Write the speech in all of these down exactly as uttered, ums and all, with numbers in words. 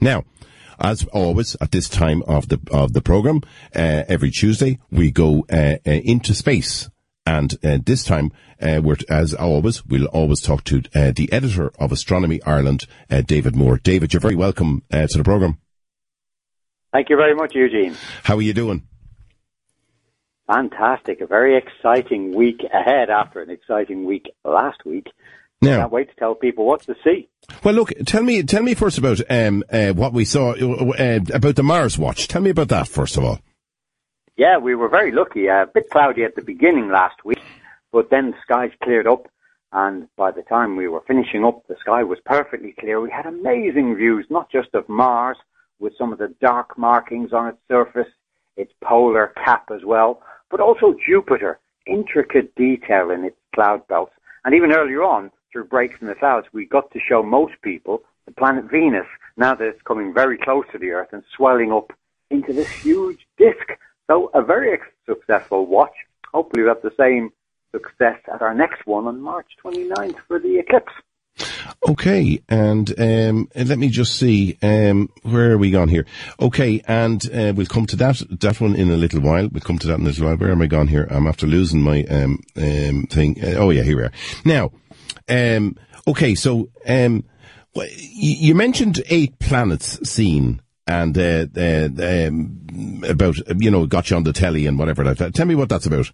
Now, as always, at this time of the of the program, uh, every Tuesday we go uh, uh, into space, and uh, this time, uh, we're as always, we'll always talk to uh, the editor of Astronomy Ireland, uh, David Moore. David, you're very welcome uh, to the program. Thank you very much, Eugene. How are you doing? Fantastic! A very exciting week ahead after an exciting week last week. Now, can't wait to tell people what to see. Well, look, tell me, tell me first about um, uh, what we saw uh, about the Mars Watch. Tell me about that first of all. Yeah, we were very lucky. Uh, a bit cloudy at the beginning last week, but then the skies cleared up, and by the time we were finishing up, the sky was perfectly clear. We had amazing views, not just of Mars, with some of the dark markings on its surface, its polar cap as well, but also Jupiter, intricate detail in its cloud belts, and even earlier on, through breaks in the clouds, we got to show most people the planet Venus, now that it's coming very close to the Earth and swelling up into this huge disk. So a very successful watch. Hopefully we'll have the same success at our next one on March twenty-ninth for the eclipse. Okay, and um, let me just see, um, where are we gone here? Okay, and uh, we'll come to that that one in a little while. We'll come to that in a little while. Where am I gone here? I'm after losing my um, um, thing. Uh, oh, yeah, here we are. Now, Um, okay, so um, you mentioned eight planets seen, and uh, uh, um, about, you know, got you on the telly and whatever. Tell me what that's about.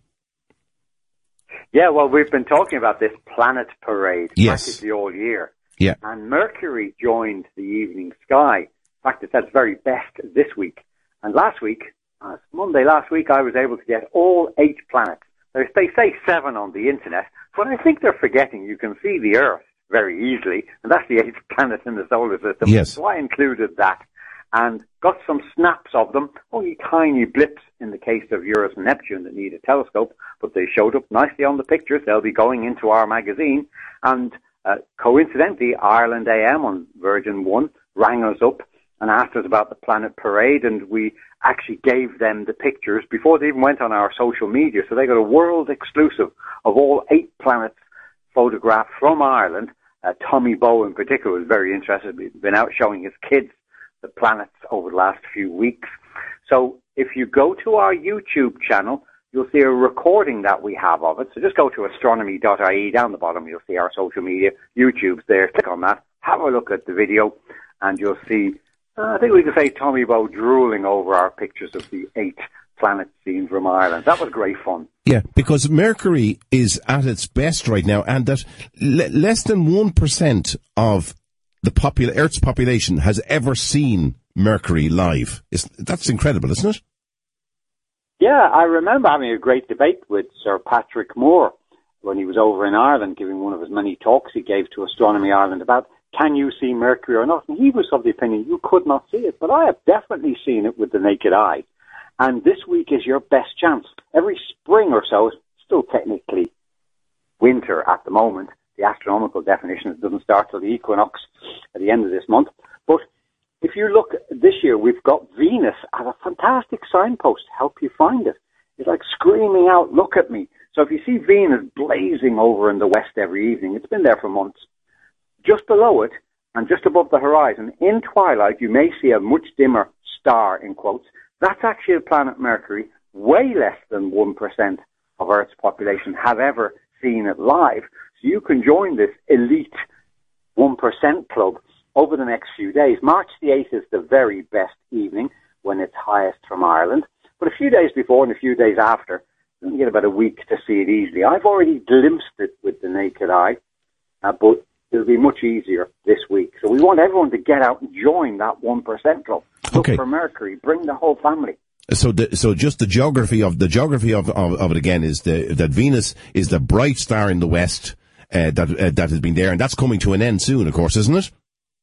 Yeah, well, we've been talking about this planet parade yes. practically all year. Yeah. And Mercury joined the evening sky. In fact, it's at its very best this week. And last week, uh, Monday last week, I was able to get all eight planets. They say seven on the internet, but I think they're forgetting you can see the Earth very easily, and that's the eighth planet in the solar system. Yes. So I included that and got some snaps of them, only tiny blips in the case of Uranus and Neptune that need a telescope, but they showed up nicely on the pictures. They'll be going into our magazine. And uh, coincidentally, Ireland A M on Virgin One rang us up and asked us about the planet parade, and we actually gave them the pictures before they even went on our social media. So they got a world exclusive of all eight planets photographed from Ireland. Uh, Tommy Bowe in particular was very interested. He's been out showing his kids the planets over the last few weeks. So if you go to our YouTube channel, you'll see a recording that we have of it. So just go to astronomy dot I E. Down the bottom, you'll see our social media. YouTube's there. Click on that. Have a look at the video, and you'll see, uh, I think we can say Tommy Bowe drooling over our pictures of the eight planets seen from Ireland. That was great fun. Yeah, because Mercury is at its best right now, and that l- less than one percent of the popul- Earth's population has ever seen Mercury live. It's, that's incredible, isn't it? Yeah, I remember having a great debate with Sir Patrick Moore when he was over in Ireland giving one of his many talks he gave to Astronomy Ireland about, can you see Mercury or not? And he was of the opinion you could not see it, but I have definitely seen it with the naked eye. And this week is your best chance. Every spring or so, it's still technically winter at the moment. The astronomical definition doesn't start till the equinox at the end of this month. But if you look this year, we've got Venus as a fantastic signpost to help you find it. It's like screaming out, look at me. So if you see Venus blazing over in the west every evening, it's been there for months. Just below it, and just above the horizon, in twilight, you may see a much dimmer star, in quotes. That's actually the planet Mercury. Way less than one percent of Earth's population have ever seen it live. So you can join this elite one percent club over the next few days. March the eighth is the very best evening when it's highest from Ireland. But a few days before and a few days after, you can get about a week to see it easily. I've already glimpsed it with the naked eye, uh, but it'll be much easier this week. So we want everyone to get out and join that one percent club. Look okay. for Mercury. Bring the whole family. So, the, so just the geography of the geography of, of, of it again is the, that Venus is the bright star in the west uh, that uh, that has been there, and that's coming to an end soon, of course, isn't it?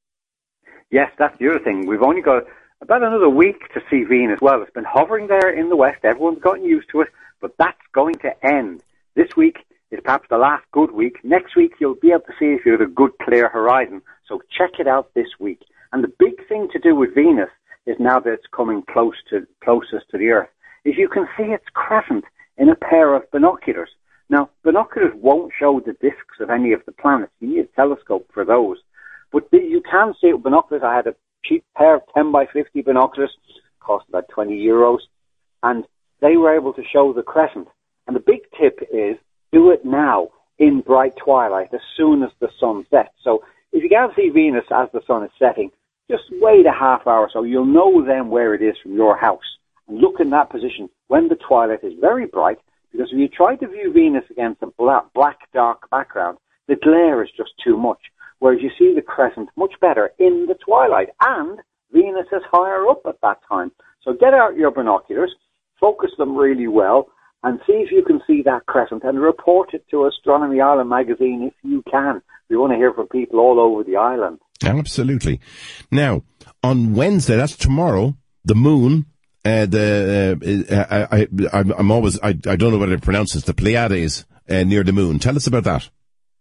Yes, that's the other thing. We've only got about another week to see Venus. Well, it's been hovering there in the west. Everyone's gotten used to it, but that's going to end. This week is perhaps the last good week. Next week, you'll be able to see if you have a good, clear horizon. So check it out this week. And the big thing to do with Venus is now that it's coming close to closest to the Earth, is you can see its crescent in a pair of binoculars. Now, binoculars won't show the disks of any of the planets. You need a telescope for those. But the, you can see it with binoculars. I had a cheap pair of ten by fifty binoculars, cost about twenty euros, and they were able to show the crescent. And the big tip is, do it now in bright twilight, as soon as the sun sets. So if you can't see Venus as the sun is setting, just wait a half hour so you'll know then where it is from your house. And look in that position when the twilight is very bright, because if you try to view Venus against a black, black dark background, the glare is just too much. Whereas you see the crescent much better in the twilight, and Venus is higher up at that time. So get out your binoculars, focus them really well, and see if you can see that crescent, and report it to Astronomy Ireland magazine if you can. We want to hear from people all over the island. Absolutely. Now, on Wednesday, that's tomorrow, the moon, uh, the uh, I, I, I'm always, I, I don't know whether to pronounce this, the Pleiades uh, near the moon. Tell us about that.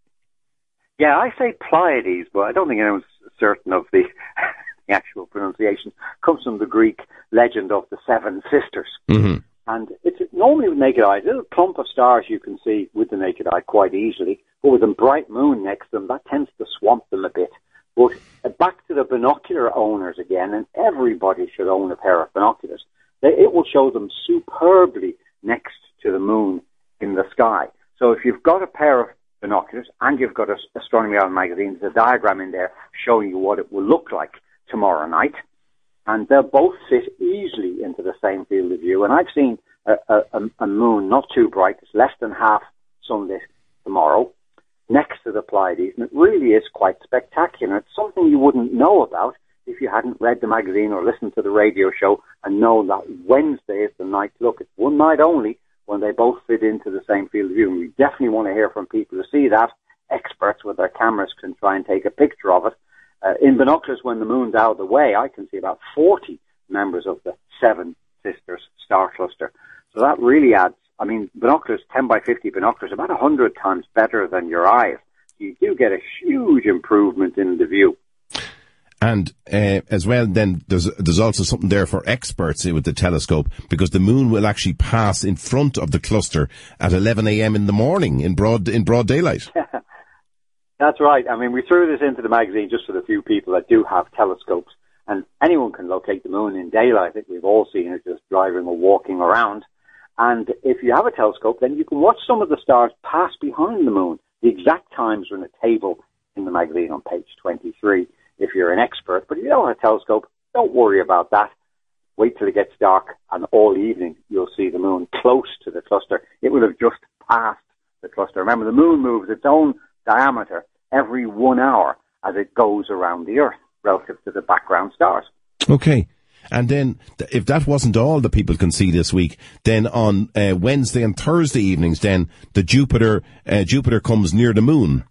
Yeah, I say Pleiades, but I don't think anyone's certain of the, the actual pronunciation. It comes from the Greek legend of the Seven Sisters. Mm-hmm. And it's normally with naked eye, a little clump of stars you can see with the naked eye quite easily, but with a bright moon next to them, that tends to swamp them a bit. But uh, back to the binocular owners again, and everybody should own a pair of binoculars. They, it will show them superbly next to the moon in the sky. So if you've got a pair of binoculars and you've got a Astronomy Ireland magazine, there's a diagram in there showing you what it will look like tomorrow night. And they'll both fit easily into the same field of view. And I've seen a, a, a moon not too bright, it's less than half sunlit tomorrow, next to the Pleiades, and it really is quite spectacular. It's something you wouldn't know about if you hadn't read the magazine or listened to the radio show and known that Wednesday is the night to look. It's one night only when they both fit into the same field of view, and we definitely want to hear from people who see that. Experts with their cameras can try and take a picture of it. Uh, in binoculars, when the moon's out of the way, I can see about forty members of the Seven Sisters star cluster. So that really adds, I mean, binoculars, ten by fifty binoculars, about one hundred times better than your eyes. You do get a huge improvement in the view. And uh, as well, then, there's there's also something there for experts with the telescope, because the moon will actually pass in front of the cluster at eleven a.m. in the morning in broad in broad daylight. That's right. I mean, we threw this into the magazine just for the few people that do have telescopes, and anyone can locate the moon in daylight. I think we've all seen it just driving or walking around. And if you have a telescope, then you can watch some of the stars pass behind the moon. The exact times are in a table in the magazine on page twenty-three if you're an expert. But if you don't have a telescope, don't worry about that. Wait till it gets dark, and all evening you'll see the moon close to the cluster. It will have just passed the cluster. Remember, the moon moves its own diameter every one hour as it goes around the Earth relative to the background stars. Okay. And then, if that wasn't all that people can see this week, then on uh, Wednesday and Thursday evenings, then the Jupiter uh, Jupiter comes near the moon.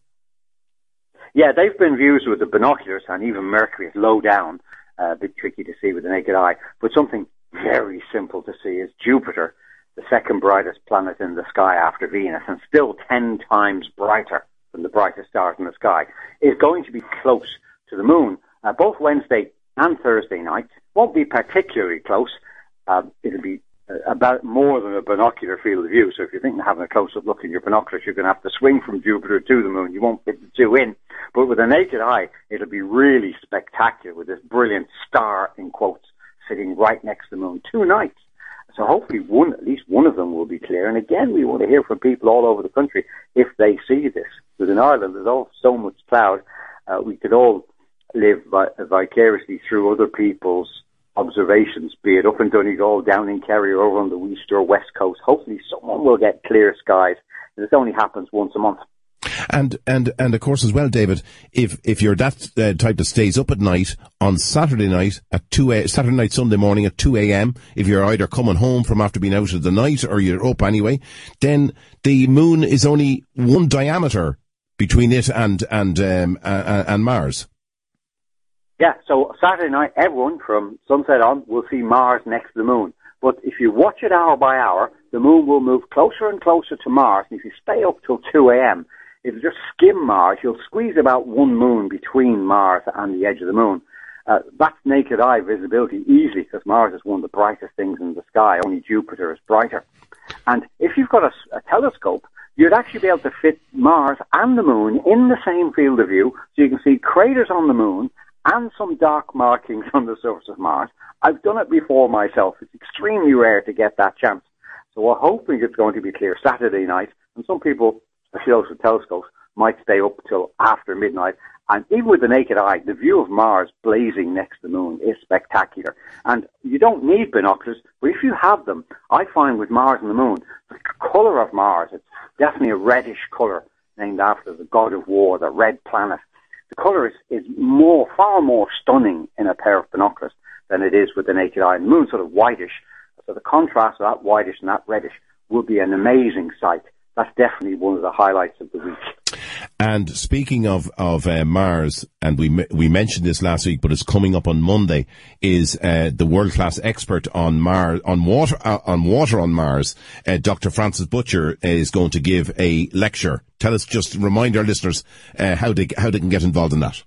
Yeah, they've been views with the binoculars, and even Mercury is low down, uh, a bit tricky to see with the naked eye. But something very simple to see is Jupiter, the second brightest planet in the sky after Venus, and still ten times brighter than the brightest stars in the sky, is going to be close to the moon. Uh, both Wednesday and Thursday nights won't be particularly close. Uh, it'll be uh, about more than a binocular field of view. So if you're thinking of having a close-up look in your binoculars, you're going to have to swing from Jupiter to the moon. You won't fit the two in. But with a naked eye, it'll be really spectacular with this brilliant star, in quotes, sitting right next to the moon. Two nights. So hopefully one, at least one of them will be clear. And again, we want to hear from people all over the country if they see this. Because in Ireland, there's all so much cloud. Uh, we could all live vi- vicariously through other people's observations, be it up in Donegal, down in Kerry, or over on the east or west coast. Hopefully someone will get clear skies. And this only happens once a month. And, and, and of course as well, David, if, if you're that uh, type that stays up at night, on Saturday night at two a, Saturday night, Sunday morning at two a.m., if you're either coming home from after being out of the night or you're up anyway, then the moon is only one diameter between it and, and, um, uh, and Mars. Yeah, so Saturday night, everyone from sunset on will see Mars next to the moon. But if you watch it hour by hour, the moon will move closer and closer to Mars. And if you stay up till two a.m., it'll just skim Mars. You'll squeeze about one moon between Mars and the edge of the moon. Uh, that's naked eye visibility easily, because Mars is one of the brightest things in the sky. Only Jupiter is brighter. And if you've got a, a telescope, you'd actually be able to fit Mars and the moon in the same field of view, so you can see craters on the moon and some dark markings on the surface of Mars. I've done it before myself. It's extremely rare to get that chance. So we're hoping it's going to be clear Saturday night, and some people, especially those with telescopes, might stay up till after midnight. And even with the naked eye, the view of Mars blazing next to the moon is spectacular. And you don't need binoculars, but if you have them, I find with Mars and the moon, the colour of Mars, it's definitely a reddish colour, named after the god of war, the red planet. The colour is, is more, far more stunning in a pair of binoculars than it is with the naked eye. And the moon's sort of whitish, so the contrast of that whitish and that reddish will be an amazing sight. That's definitely one of the highlights of the week. And speaking of of uh, Mars, and we we mentioned this last week, but it's coming up on Monday. Is uh, the world class expert on Mars on water uh, on water on Mars, uh, Doctor Francis Butcher, is going to give a lecture. Tell us, just remind our listeners uh, how they how they can get involved in that.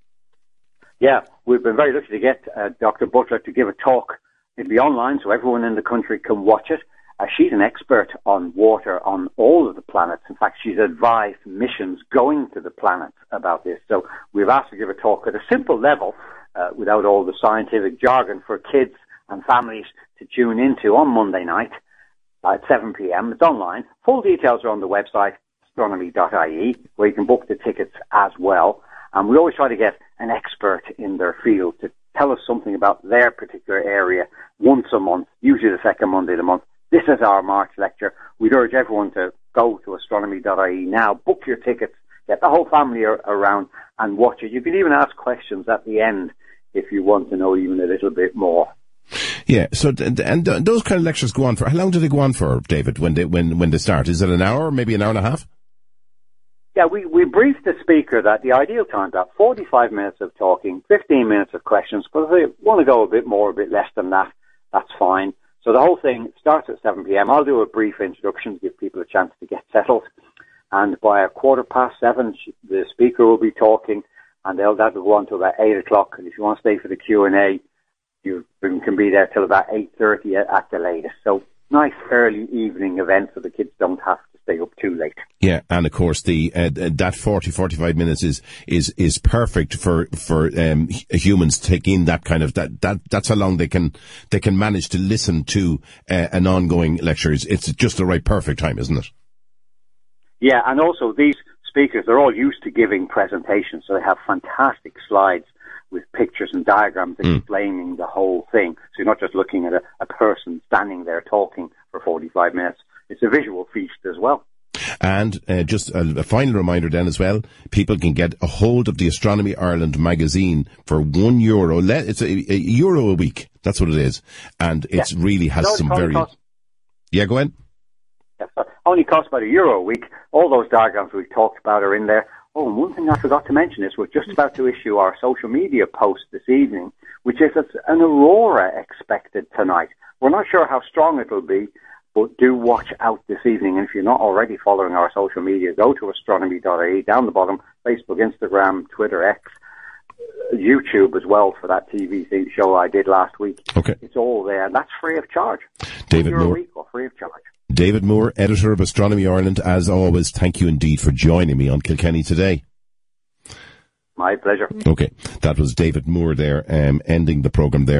Yeah, we've been very lucky to get uh, Doctor Butler to give a talk. It'll be online, so everyone in the country can watch it. Uh, she's an expert on water on all of the planets. In fact, she's advised missions going to the planets about this. So we've asked her to give a talk at a simple level, uh, without all the scientific jargon, for kids and families to tune into on Monday night at seven p.m. It's online. Full details are on the website, astronomy dot I E, where you can book the tickets as well. And we always try to get an expert in their field to tell us something about their particular area once a month, usually the second Monday of the month. This is our March lecture. We'd urge everyone to go to astronomy dot I E now, book your tickets, get the whole family ar- around and watch it. You can even ask questions at the end if you want to know even a little bit more. Yeah, so and, and those kind of lectures go on for, how long do they go on for, David, when they when, when they start? Is it an hour, maybe an hour and a half? Yeah, we, we briefed the speaker that the ideal time is about forty-five minutes of talking, fifteen minutes of questions, but if they want to go a bit more, a bit less than that, that's fine. So the whole thing starts at seven p.m. I'll do a brief introduction to give people a chance to get settled. And by a quarter past seven, the speaker will be talking, and they'll, that will go on till about eight o'clock. And if you want to stay for the Q and A, you can be there till about eight thirty at, at the latest. So nice early evening event so the kids don't have to stay up too late. Yeah, and of course the uh, that forty, forty-five minutes is is is perfect for for um, humans to take in that kind of that that that's how long they can they can manage to listen to uh, an ongoing lecture. It's, it's just the right perfect time, isn't it? Yeah, and also these speakers, they're all used to giving presentations, so they have fantastic slides with pictures and diagrams explaining mm. the whole thing. So you're not just looking at a, a person standing there talking for forty-five minutes. It's a visual feast as well. And uh, just a, a final reminder then as well, people can get a hold of the Astronomy Ireland magazine for one euro. It's a, a euro a week. That's what it is. And it yeah. really has no, some very... Cost... Yeah, go ahead. Yeah, so only costs about a euro a week. All those diagrams we've talked about are in there. Oh, and one thing I forgot to mention is we're just about to issue our social media post this evening, which is an aurora expected tonight. We're not sure how strong it'll be, but do watch out this evening. And if you're not already following our social media, go to astronomy dot I E, down the bottom, Facebook, Instagram, Twitter, X, YouTube as well for that T V show I did last week. Okay. It's all there, and that's free of charge. David Moore. A week or free of charge. David Moore, editor of Astronomy Ireland, as always, thank you indeed for joining me on Kilkenny Today. My pleasure. Okay, that was David Moore there, um, ending the programme there.